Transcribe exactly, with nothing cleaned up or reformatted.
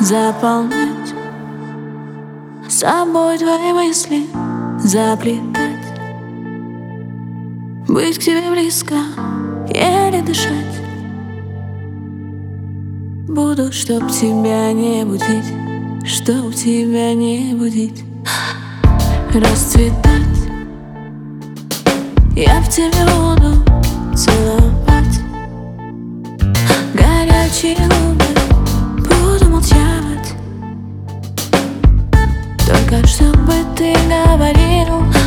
заполнять собой твои мысли, заплетать, быть к тебе близко, еле дышать. Буду, чтоб тебя не будить, чтоб тебя не будить, расцветать. Я в тебе буду целовать горячие губы, буду молчать, только чтобы ты говорил.